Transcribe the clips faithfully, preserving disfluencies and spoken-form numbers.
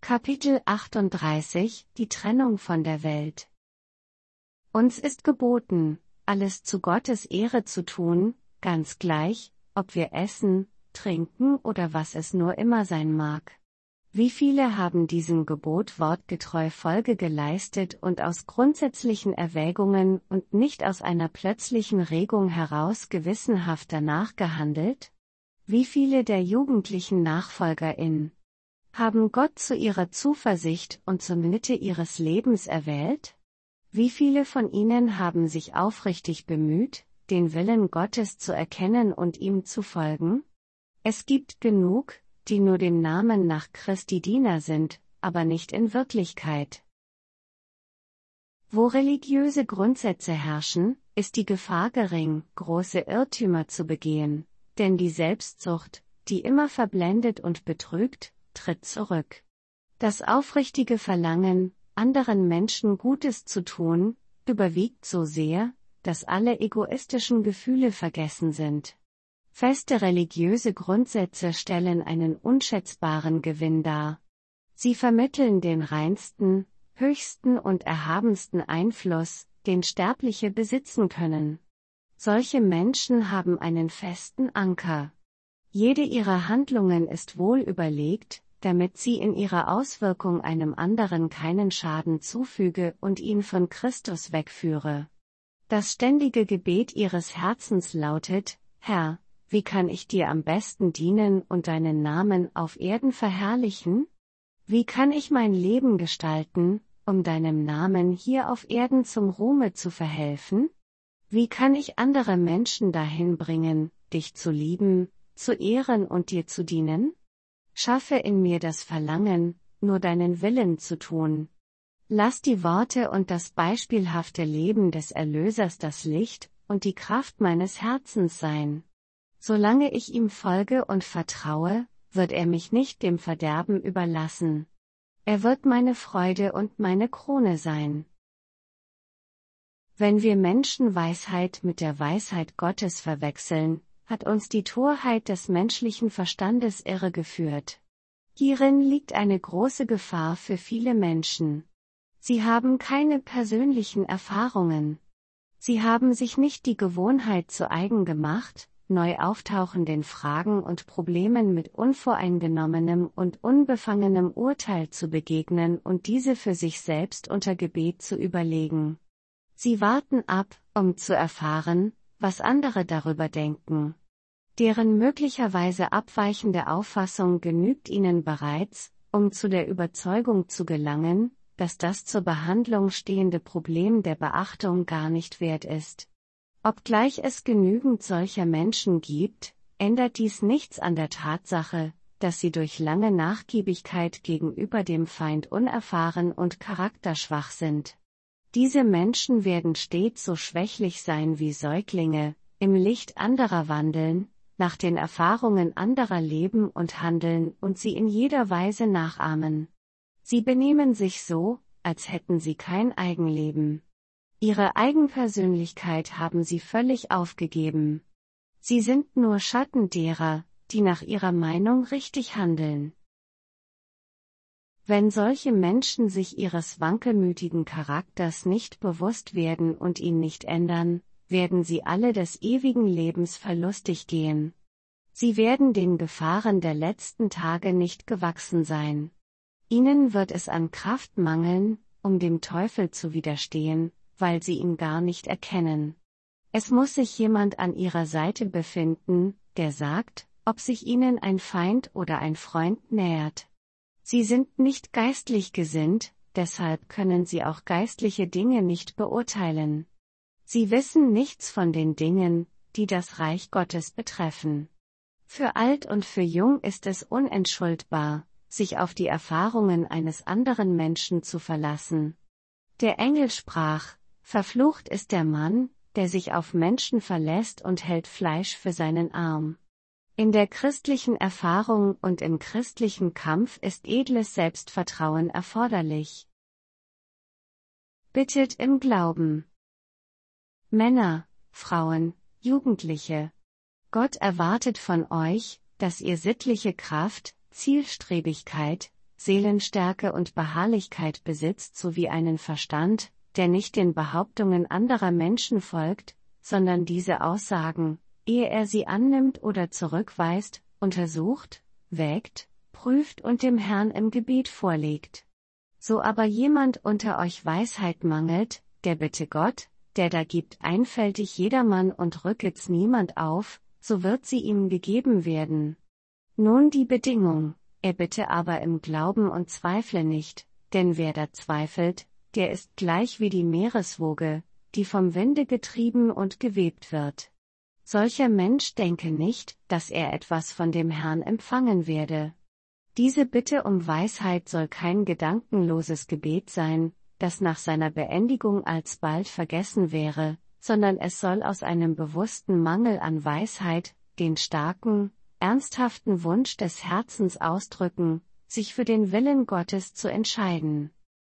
Kapitel achtunddreißig Die Trennung von der Welt. Uns ist geboten, alles zu Gottes Ehre zu tun, ganz gleich, ob wir essen, trinken oder was es nur immer sein mag. Wie viele haben diesem Gebot wortgetreu Folge geleistet und aus grundsätzlichen Erwägungen und nicht aus einer plötzlichen Regung heraus gewissenhaft danach gehandelt? Wie viele der jugendlichen NachfolgerInnen haben Gott zu ihrer Zuversicht und zur Mitte ihres Lebens erwählt? Wie viele von ihnen haben sich aufrichtig bemüht, den Willen Gottes zu erkennen und ihm zu folgen? Es gibt genug, die nur dem Namen nach Christi Diener sind, aber nicht in Wirklichkeit. Wo religiöse Grundsätze herrschen, ist die Gefahr gering, große Irrtümer zu begehen, denn die Selbstsucht, die immer verblendet und betrügt, tritt zurück. Das aufrichtige Verlangen, anderen Menschen Gutes zu tun, überwiegt so sehr, dass alle egoistischen Gefühle vergessen sind. Feste religiöse Grundsätze stellen einen unschätzbaren Gewinn dar. Sie vermitteln den reinsten, höchsten und erhabensten Einfluss, den Sterbliche besitzen können. Solche Menschen haben einen festen Anker. Jede ihrer Handlungen ist wohl überlegt, damit sie in ihrer Auswirkung einem anderen keinen Schaden zufüge und ihn von Christus wegführe. Das ständige Gebet ihres Herzens lautet: Herr, wie kann ich dir am besten dienen und deinen Namen auf Erden verherrlichen? Wie kann ich mein Leben gestalten, um deinem Namen hier auf Erden zum Ruhme zu verhelfen? Wie kann ich andere Menschen dahin bringen, dich zu lieben, zu ehren und dir zu dienen? Schaffe in mir das Verlangen, nur deinen Willen zu tun. Lass die Worte und das beispielhafte Leben des Erlösers das Licht und die Kraft meines Herzens sein. Solange ich ihm folge und vertraue, wird er mich nicht dem Verderben überlassen. Er wird meine Freude und meine Krone sein. Wenn wir Menschen Weisheit mit der Weisheit Gottes verwechseln, hat uns die Torheit des menschlichen Verstandes irregeführt. Hierin liegt eine große Gefahr für viele Menschen. Sie haben keine persönlichen Erfahrungen. Sie haben sich nicht die Gewohnheit zu eigen gemacht, neu auftauchenden Fragen und Problemen mit unvoreingenommenem und unbefangenem Urteil zu begegnen und diese für sich selbst unter Gebet zu überlegen. Sie warten ab, um zu erfahren, was andere darüber denken. Deren möglicherweise abweichende Auffassung genügt ihnen bereits, um zu der Überzeugung zu gelangen, dass das zur Behandlung stehende Problem der Beachtung gar nicht wert ist. Obgleich es genügend solcher Menschen gibt, ändert dies nichts an der Tatsache, dass sie durch lange Nachgiebigkeit gegenüber dem Feind unerfahren und charakterschwach sind. Diese Menschen werden stets so schwächlich sein wie Säuglinge, im Licht anderer wandeln, nach den Erfahrungen anderer leben und handeln und sie in jeder Weise nachahmen. Sie benehmen sich so, als hätten sie kein Eigenleben. Ihre Eigenpersönlichkeit haben sie völlig aufgegeben. Sie sind nur Schatten derer, die nach ihrer Meinung richtig handeln. Wenn solche Menschen sich ihres wankelmütigen Charakters nicht bewusst werden und ihn nicht ändern, werden sie alle des ewigen Lebens verlustig gehen. Sie werden den Gefahren der letzten Tage nicht gewachsen sein. Ihnen wird es an Kraft mangeln, um dem Teufel zu widerstehen, weil sie ihn gar nicht erkennen. Es muss sich jemand an ihrer Seite befinden, der sagt, ob sich ihnen ein Feind oder ein Freund nähert. Sie sind nicht geistlich gesinnt, deshalb können sie auch geistliche Dinge nicht beurteilen. Sie wissen nichts von den Dingen, die das Reich Gottes betreffen. Für alt und für jung ist es unentschuldbar, sich auf die Erfahrungen eines anderen Menschen zu verlassen. Der Engel sprach: Verflucht ist der Mann, der sich auf Menschen verlässt und hält Fleisch für seinen Arm. In der christlichen Erfahrung und im christlichen Kampf ist edles Selbstvertrauen erforderlich. Bittet im Glauben. Männer, Frauen, Jugendliche. Gott erwartet von euch, dass ihr sittliche Kraft, Zielstrebigkeit, Seelenstärke und Beharrlichkeit besitzt sowie einen Verstand, der nicht den Behauptungen anderer Menschen folgt, sondern diese Aussagen, ehe er sie annimmt oder zurückweist, untersucht, wägt, prüft und dem Herrn im Gebet vorlegt. So aber jemand unter euch Weisheit mangelt, der bitte Gott, der da gibt einfältig jedermann und rücket's niemand auf, so wird sie ihm gegeben werden. Nun die Bedingung, er bitte aber im Glauben und zweifle nicht, denn wer da zweifelt, der ist gleich wie die Meereswoge, die vom Winde getrieben und gewebt wird. Solcher Mensch denke nicht, dass er etwas von dem Herrn empfangen werde. Diese Bitte um Weisheit soll kein gedankenloses Gebet sein, das nach seiner Beendigung alsbald vergessen wäre, sondern es soll aus einem bewussten Mangel an Weisheit, den starken, ernsthaften Wunsch des Herzens ausdrücken, sich für den Willen Gottes zu entscheiden.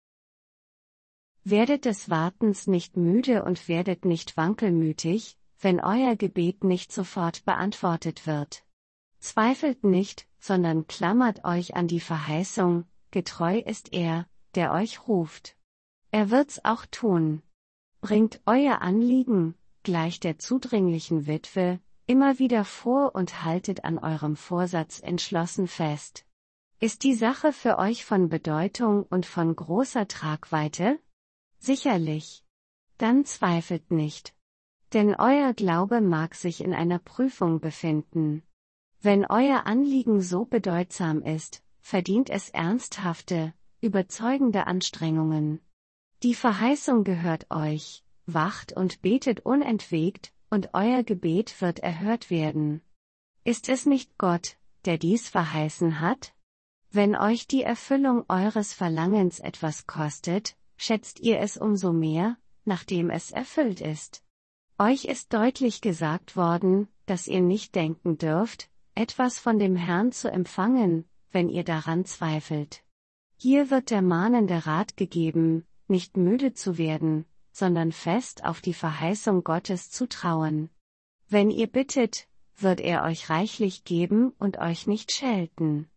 Werdet des Wartens nicht müde und werdet nicht wankelmütig, wenn euer Gebet nicht sofort beantwortet wird. Zweifelt nicht, sondern klammert euch an die Verheißung, getreu ist er, der euch ruft. Er wird's auch tun. Bringt euer Anliegen, gleich der zudringlichen Witwe, immer wieder vor und haltet an eurem Vorsatz entschlossen fest. Ist die Sache für euch von Bedeutung und von großer Tragweite? Sicherlich. Dann zweifelt nicht. Denn euer Glaube mag sich in einer Prüfung befinden. Wenn euer Anliegen so bedeutsam ist, verdient es ernsthafte, überzeugende Anstrengungen. Die Verheißung gehört euch, wacht und betet unentwegt, und euer Gebet wird erhört werden. Ist es nicht Gott, der dies verheißen hat? Wenn euch die Erfüllung eures Verlangens etwas kostet, schätzt ihr es umso mehr, nachdem es erfüllt ist. Euch ist deutlich gesagt worden, dass ihr nicht denken dürft, etwas von dem Herrn zu empfangen, wenn ihr daran zweifelt. Hier wird der mahnende Rat gegeben, nicht müde zu werden, sondern fest auf die Verheißung Gottes zu trauen. Wenn ihr bittet, wird er euch reichlich geben und euch nicht schelten.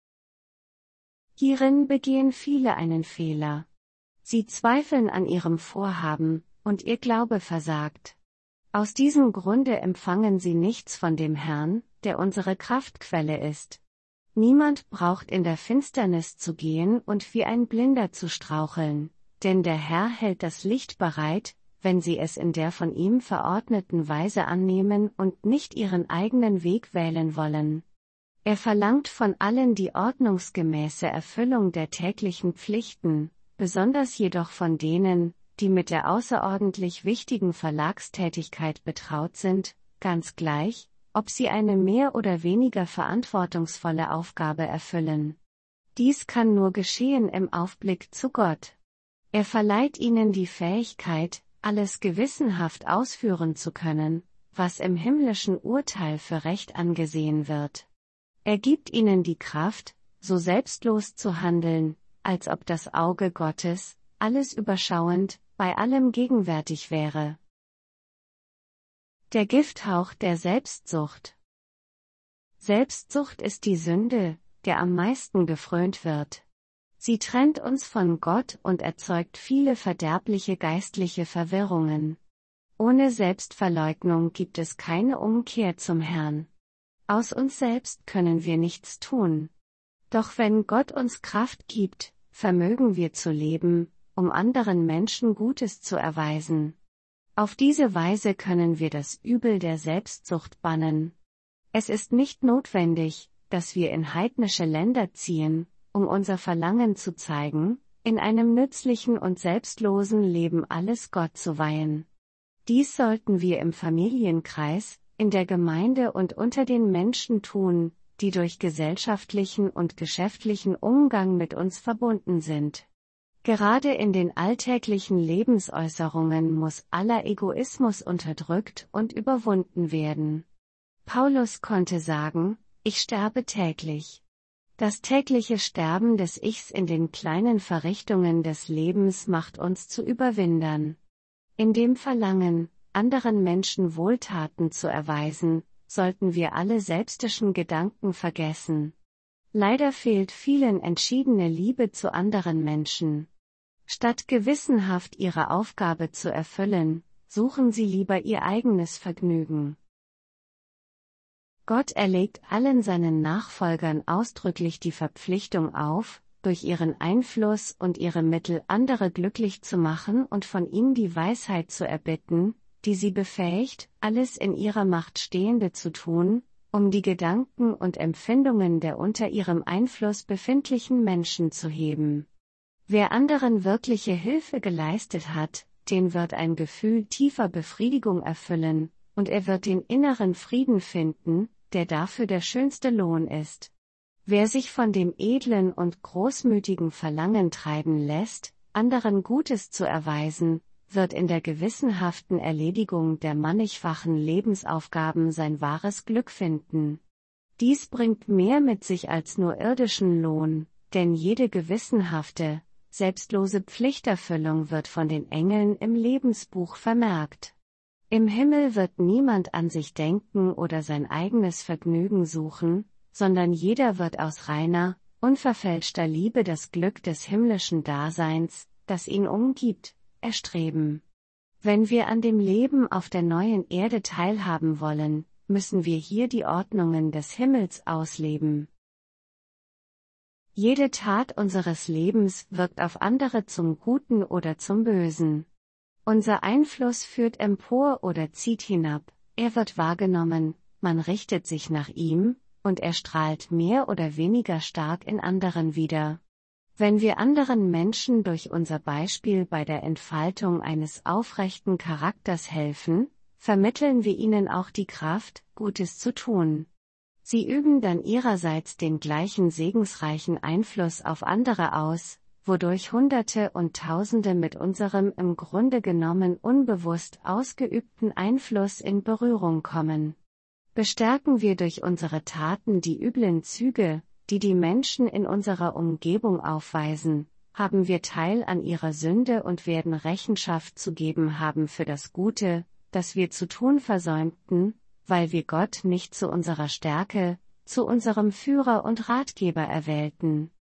Hierin begehen viele einen Fehler. Sie zweifeln an ihrem Vorhaben, und ihr Glaube versagt. Aus diesem Grunde empfangen sie nichts von dem Herrn, der unsere Kraftquelle ist. Niemand braucht in der Finsternis zu gehen und wie ein Blinder zu straucheln, denn der Herr hält das Licht bereit, wenn sie es in der von ihm verordneten Weise annehmen und nicht ihren eigenen Weg wählen wollen. Er verlangt von allen die ordnungsgemäße Erfüllung der täglichen Pflichten, besonders jedoch von denen, die mit der außerordentlich wichtigen Verlagstätigkeit betraut sind, ganz gleich, ob sie eine mehr oder weniger verantwortungsvolle Aufgabe erfüllen. Dies kann nur geschehen im Aufblick zu Gott. Er verleiht ihnen die Fähigkeit, alles gewissenhaft ausführen zu können, was im himmlischen Urteil für Recht angesehen wird. Er gibt ihnen die Kraft, so selbstlos zu handeln, als ob das Auge Gottes, alles überschauend, bei allem gegenwärtig wäre. Der Gifthauch der Selbstsucht. Selbstsucht ist die Sünde, der am meisten gefrönt wird. Sie trennt uns von Gott und erzeugt viele verderbliche geistliche Verwirrungen. Ohne Selbstverleugnung gibt es keine Umkehr zum Herrn. Aus uns selbst können wir nichts tun. Doch wenn Gott uns Kraft gibt, vermögen wir zu leben, um anderen Menschen Gutes zu erweisen. Auf diese Weise können wir das Übel der Selbstsucht bannen. Es ist nicht notwendig, dass wir in heidnische Länder ziehen, um unser Verlangen zu zeigen, in einem nützlichen und selbstlosen Leben alles Gott zu weihen. Dies sollten wir im Familienkreis, in der Gemeinde und unter den Menschen tun, die durch gesellschaftlichen und geschäftlichen Umgang mit uns verbunden sind. Gerade in den alltäglichen Lebensäußerungen muss aller Egoismus unterdrückt und überwunden werden. Paulus konnte sagen, ich sterbe täglich. Das tägliche Sterben des Ichs in den kleinen Verrichtungen des Lebens macht uns zu Überwindern. In dem Verlangen, anderen Menschen Wohltaten zu erweisen, sollten wir alle selbstischen Gedanken vergessen. Leider fehlt vielen entschiedene Liebe zu anderen Menschen. Statt gewissenhaft ihre Aufgabe zu erfüllen, suchen sie lieber ihr eigenes Vergnügen. Gott erlegt allen seinen Nachfolgern ausdrücklich die Verpflichtung auf, durch ihren Einfluss und ihre Mittel andere glücklich zu machen und von ihnen die Weisheit zu erbitten, die sie befähigt, alles in ihrer Macht Stehende zu tun, um die Gedanken und Empfindungen der unter ihrem Einfluss befindlichen Menschen zu heben. Wer anderen wirkliche Hilfe geleistet hat, den wird ein Gefühl tiefer Befriedigung erfüllen, und er wird den inneren Frieden finden, der dafür der schönste Lohn ist. Wer sich von dem edlen und großmütigen Verlangen treiben lässt, anderen Gutes zu erweisen, wird in der gewissenhaften Erledigung der mannigfachen Lebensaufgaben sein wahres Glück finden. Dies bringt mehr mit sich als nur irdischen Lohn, denn jede gewissenhafte, selbstlose Pflichterfüllung wird von den Engeln im Lebensbuch vermerkt. Im Himmel wird niemand an sich denken oder sein eigenes Vergnügen suchen, sondern jeder wird aus reiner, unverfälschter Liebe das Glück des himmlischen Daseins, das ihn umgibt, erstreben. Wenn wir an dem Leben auf der neuen Erde teilhaben wollen, müssen wir hier die Ordnungen des Himmels ausleben. Jede Tat unseres Lebens wirkt auf andere zum Guten oder zum Bösen. Unser Einfluss führt empor oder zieht hinab, er wird wahrgenommen, man richtet sich nach ihm, und er strahlt mehr oder weniger stark in anderen wider. Wenn wir anderen Menschen durch unser Beispiel bei der Entfaltung eines aufrechten Charakters helfen, vermitteln wir ihnen auch die Kraft, Gutes zu tun. Sie üben dann ihrerseits den gleichen segensreichen Einfluss auf andere aus, wodurch Hunderte und Tausende mit unserem im Grunde genommen unbewusst ausgeübten Einfluss in Berührung kommen. Bestärken wir durch unsere Taten die üblen Züge, die die Menschen in unserer Umgebung aufweisen, haben wir Teil an ihrer Sünde und werden Rechenschaft zu geben haben für das Gute, das wir zu tun versäumten, weil wir Gott nicht zu unserer Stärke, zu unserem Führer und Ratgeber erwählten.